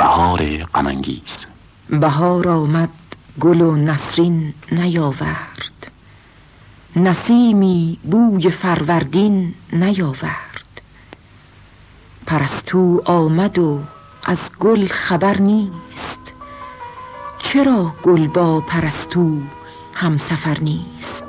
بهار غم‌انگیز. بهار آمد گل و نسرین نیاورد، نسیمی بوی فروردین نیاورد. پرستو آمد و از گل خبر نیست، چرا گل با پرستو همسفر نیست؟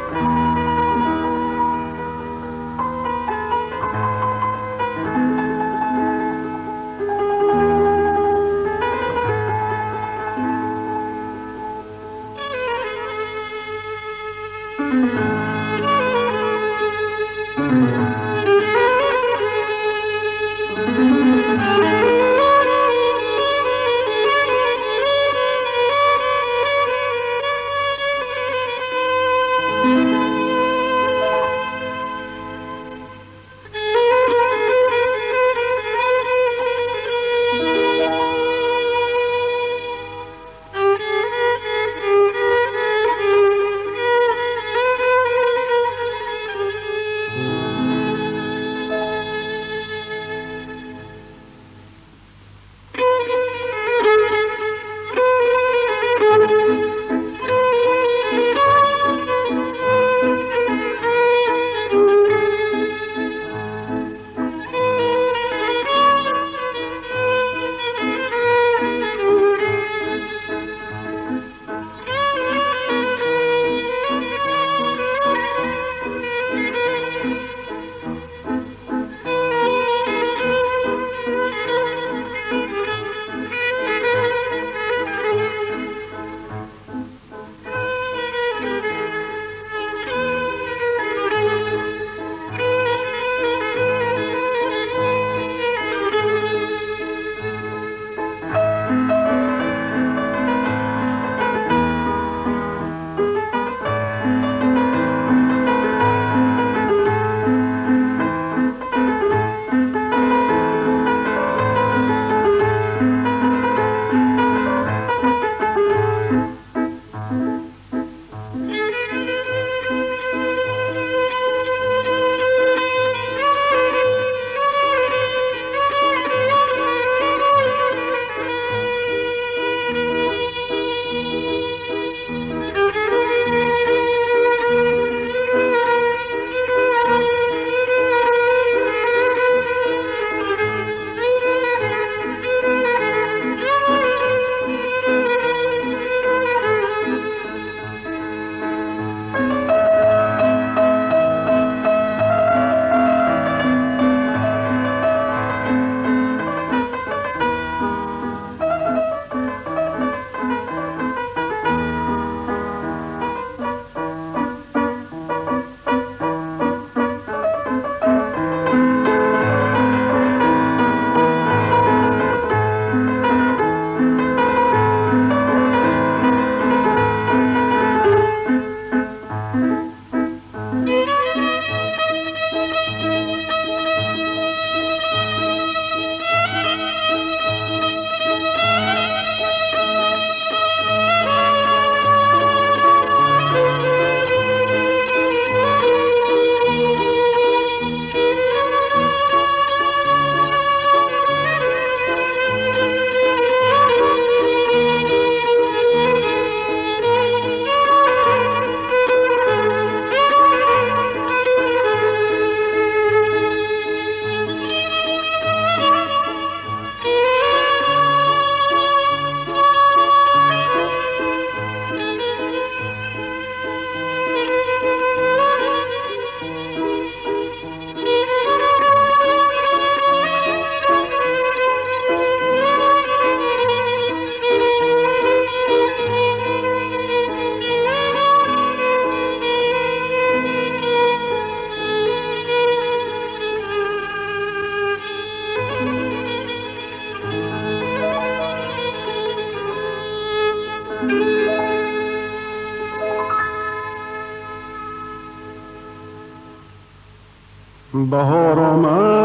بهار آمد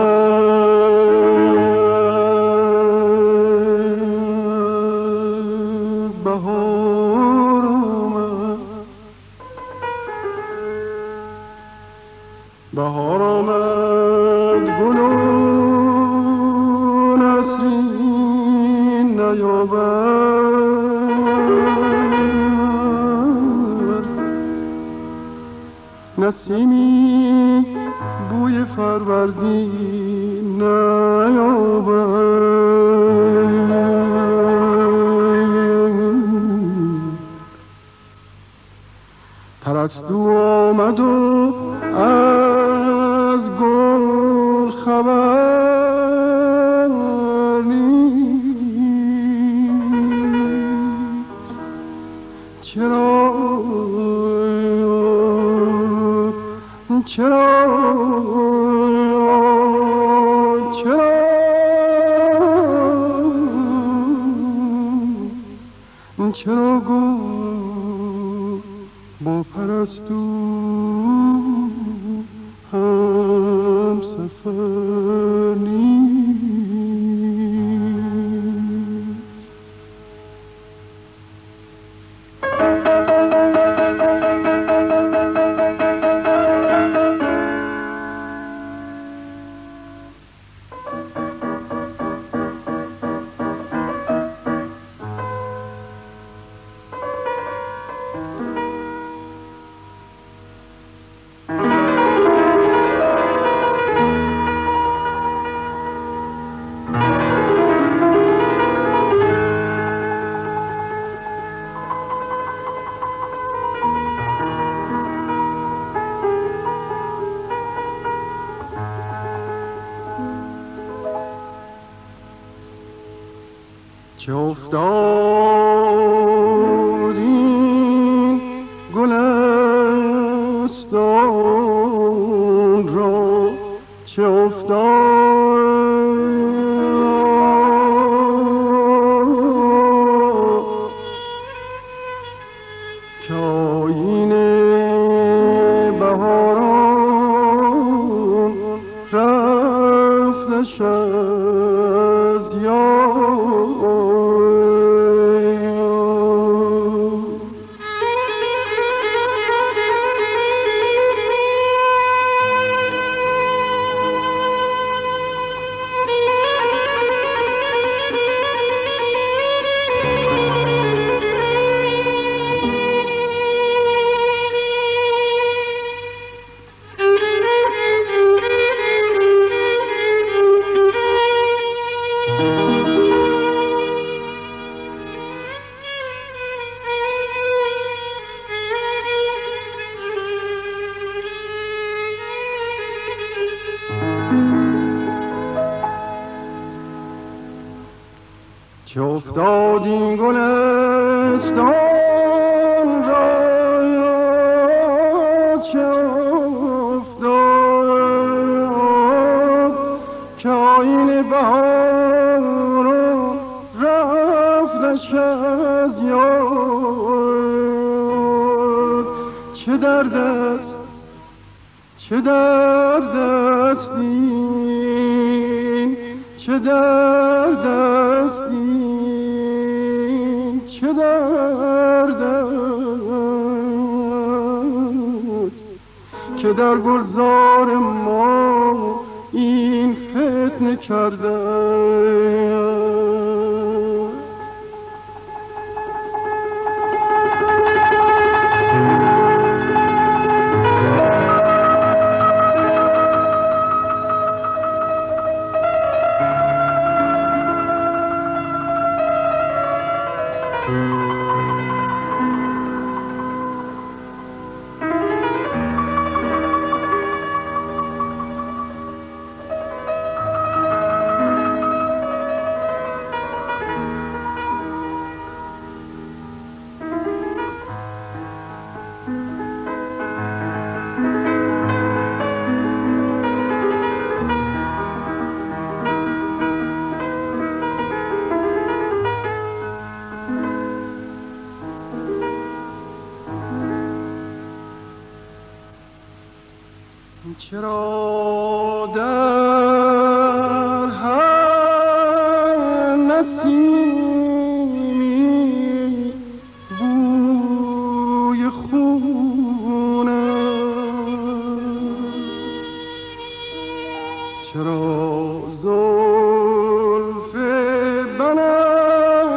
بهار آمد بهار آمد گل و نسرین نیاور، نسیمی بوی فروردین نیاور. پرستو آمد و از گل خبر نیست. چرا گل با پرستو هم سفر نیست. چه افتاد این گلستان را، چه افتاد که آیین بهاران رفتش از یاد. چه افتاد این گلستان را، چه افتاد که آیین بهاران رفتش از یاد. چه درد است، چه درد است این، چه درد است این، چه درد است که در گلزار ما این فتنه کرده است. چرا در هر نسیمی بوی خون است؟ چرا زلف بنفشه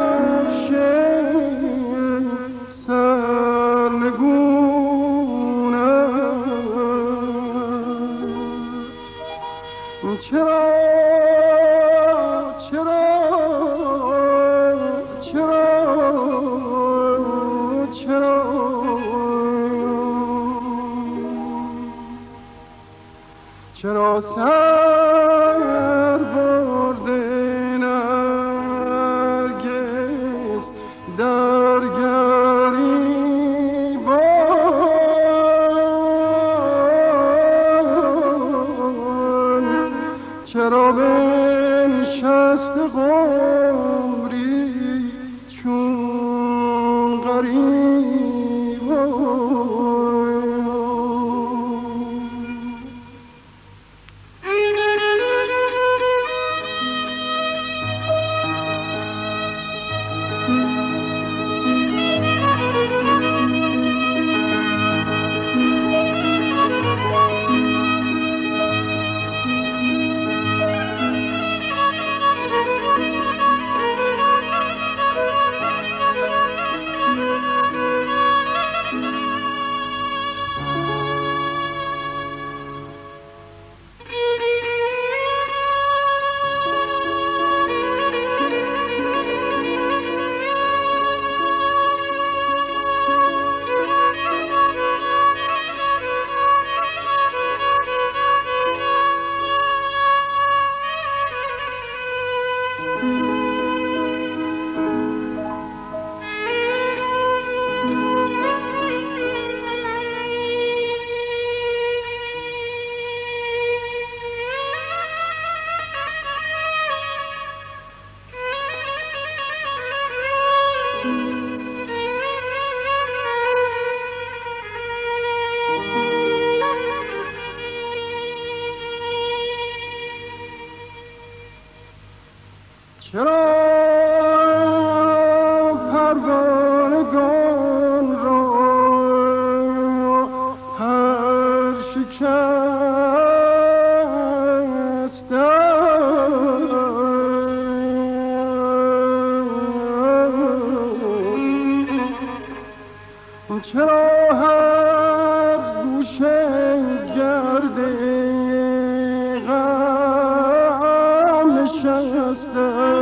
چرا پروانگان را هر شکسته چرا هر گوشه گرد غم نشسته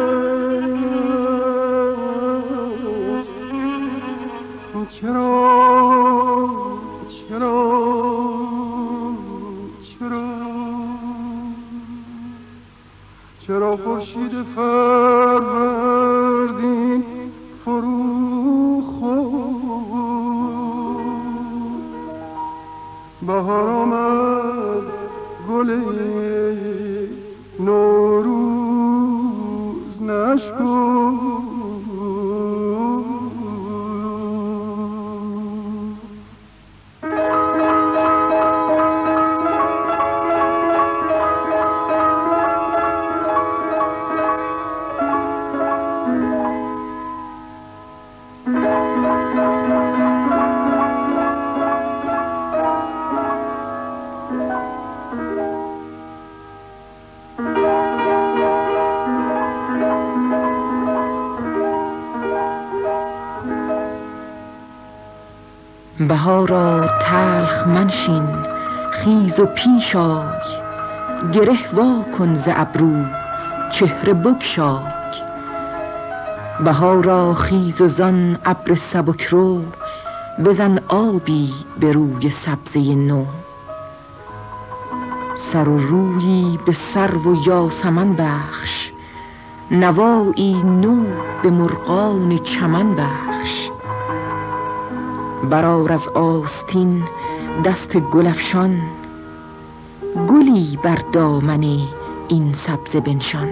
چرا خورشید فروردین فرو خورد بهار آمد گل نوروز نشکفت بهارا تلخ منشین خیز و پیش آی گره وا کن ز ابرو چهره بگشای بهارا خیز و زان ابر سبک رو بزن آبی به روی سبزه نو سر و رویی به سرو و یاسمن بخش نوایی نو به مرغان چمن بخش برآر از آستین دست گلفشان گلی بر دامن این سبزه بنشان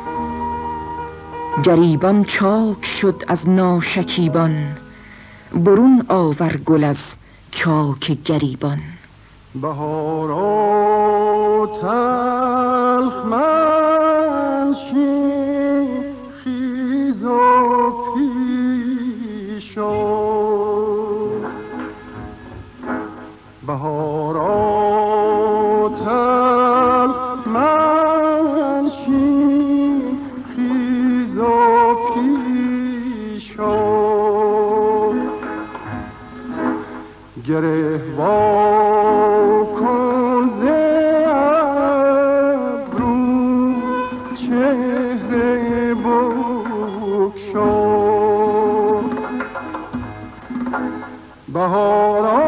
گریبان چاک شد از ناشکیبان برون آور گل از چاک گریبان بهارا تلخ منشین خیز و پیش آی بهارا تلخ منشین خیز و پیش آی گره وا کن ز ابرو چهره بگشای بهارا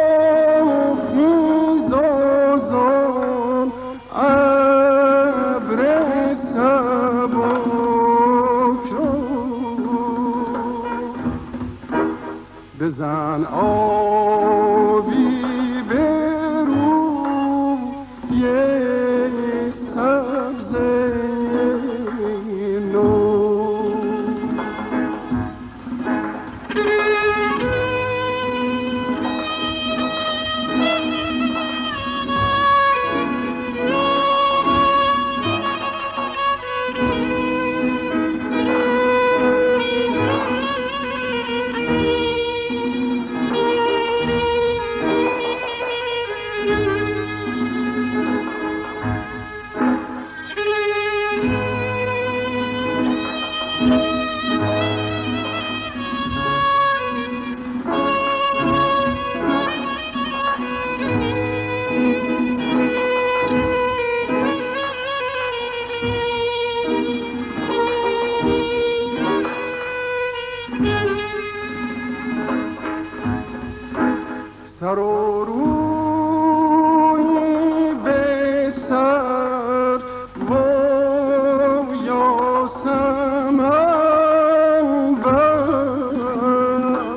خیز و زان ابر سبک رو بزن آبی به روی سبزه نو سر و روی به سر و یاسمن بر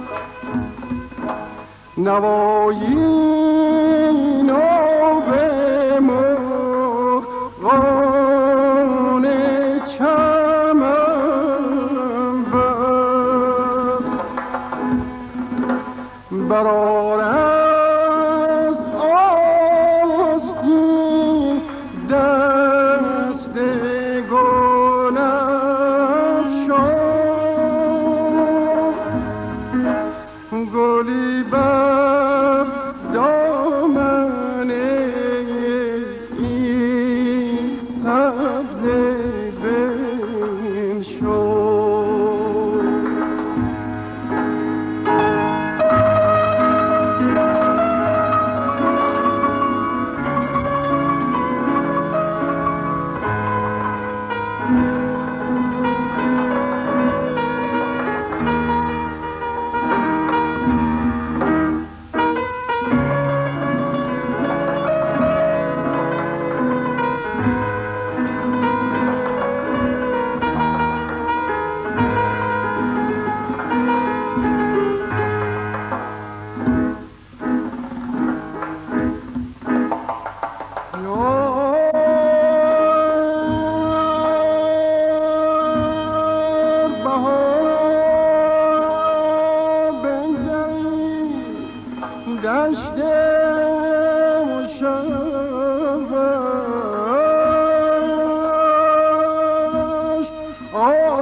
نوایی نو به مرغان چمن بر برآر از آستین دست گلم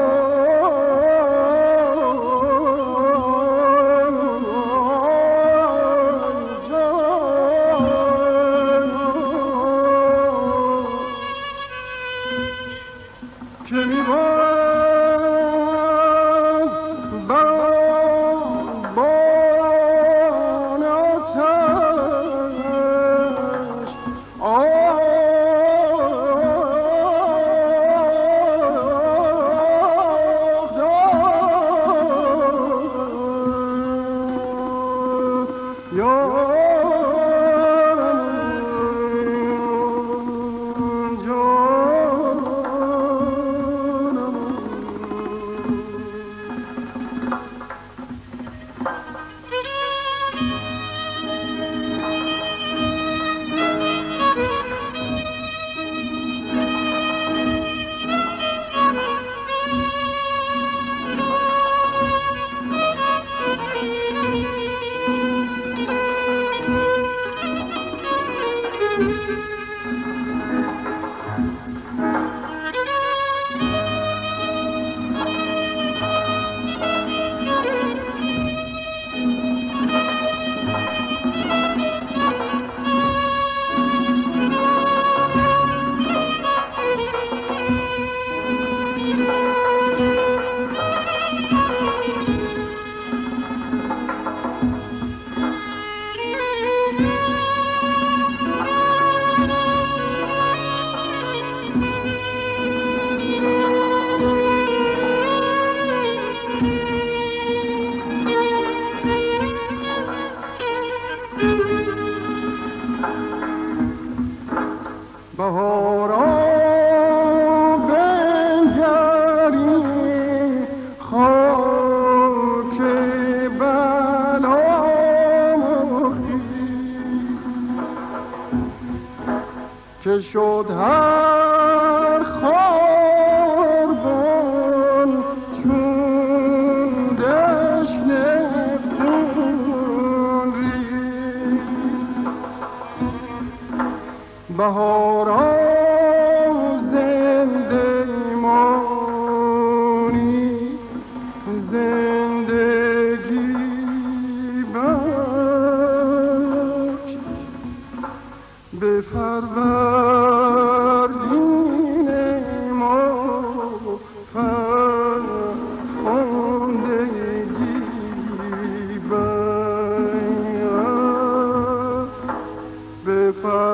که شد هر خاربان چون دشنه خون رید. بهارا زنده مانی زندگی بخش به فروردین ما فرخندگی بخش به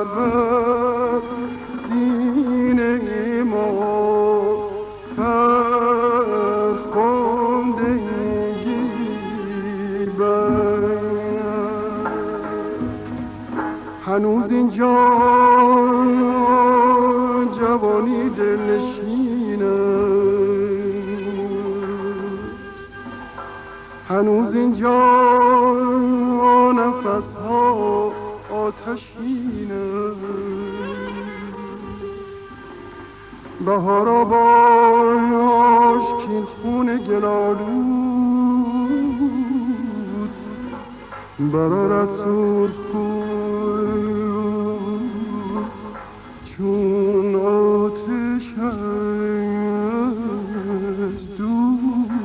فروردین ما فرخندگی بخش. هنوز اینجا جوانی دلنشین است، هنوز اینجا نفسها آتشین است. بهارا باش کین خون گلالود برارت سرخ کن چون آتش از دود.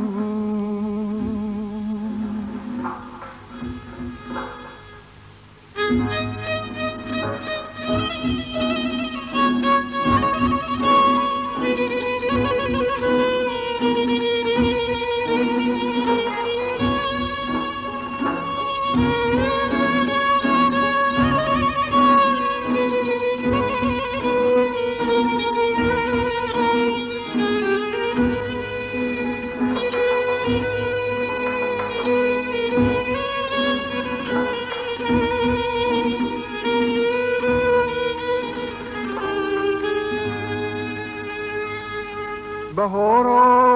بهارا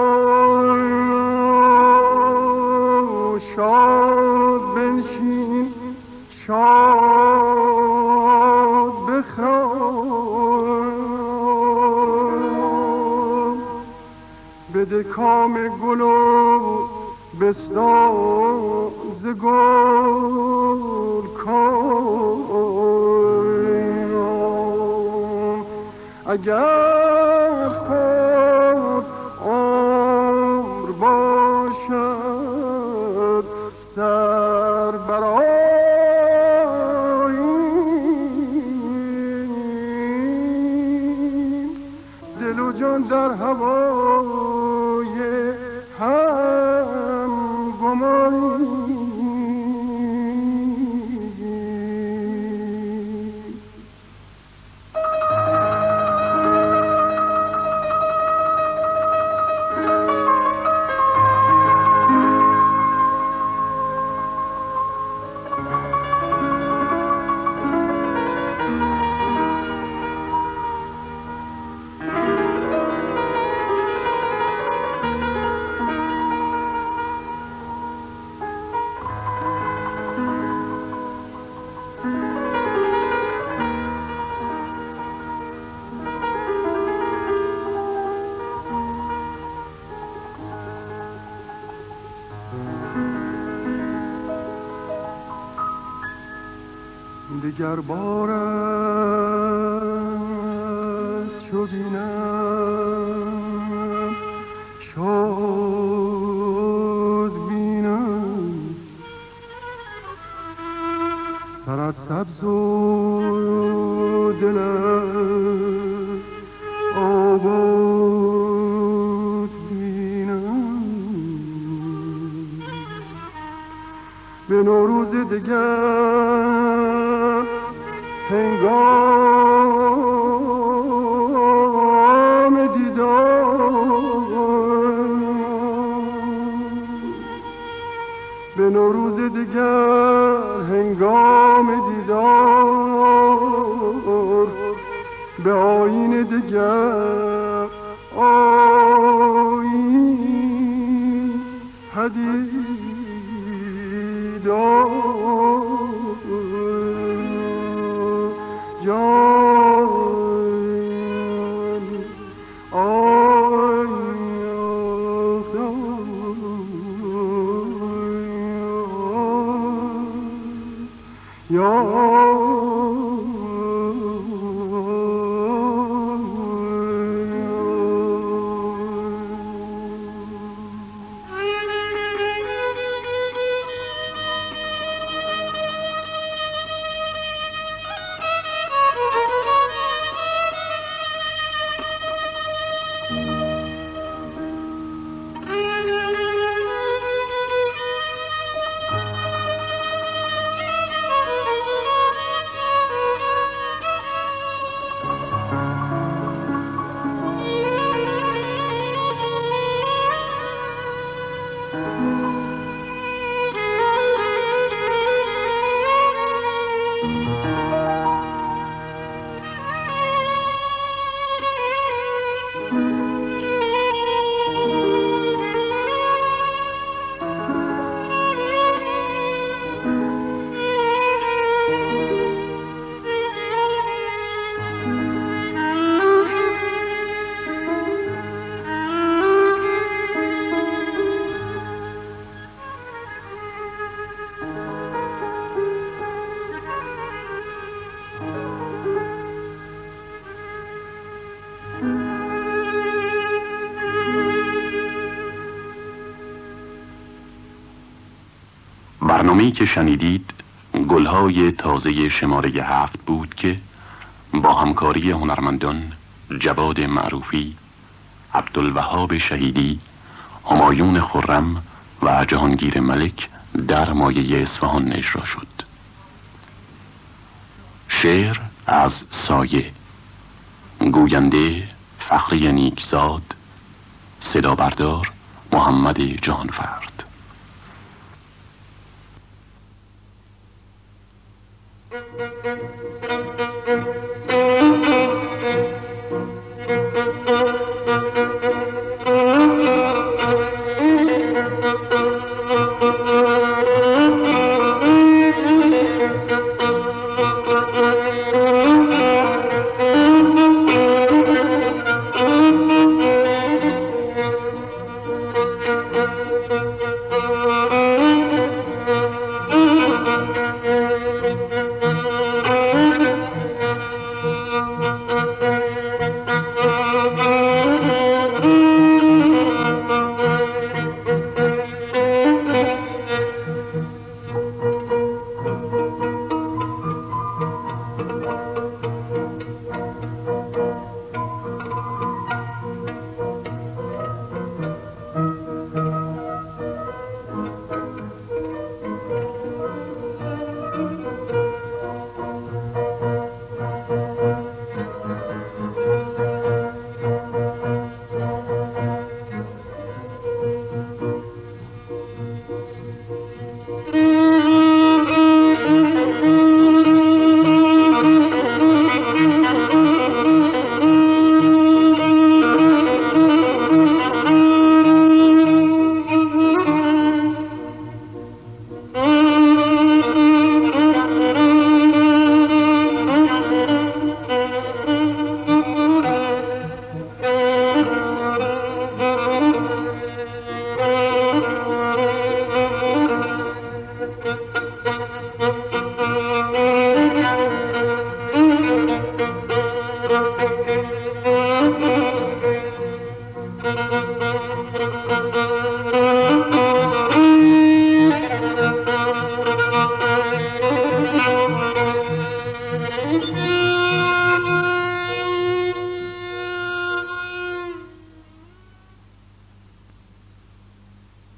شاد بنشین شاد بخرام، بده کام گل و بساز گل کام. اگر خود دگر بارت چو بینم شاد بینم سرت سبز و دلت آباد بینم به نوروز دگر هنگام دیدار به نوروز دگر هنگام دیدار به آیین دگر آیین پدیدار جان آی یا برنامه‌ای که شنیدید گلهای تازه شماره 7 بود که با همکاری هنرمندان جواد معروفی، عبدالوهاب شهیدی، همایون خرم و جهانگیر ملک در مایه اصفهان اجرا شد. شعر از سایه، گوینده فخری نیکزاد، صدا بردار محمد جهانفرد. Thank you.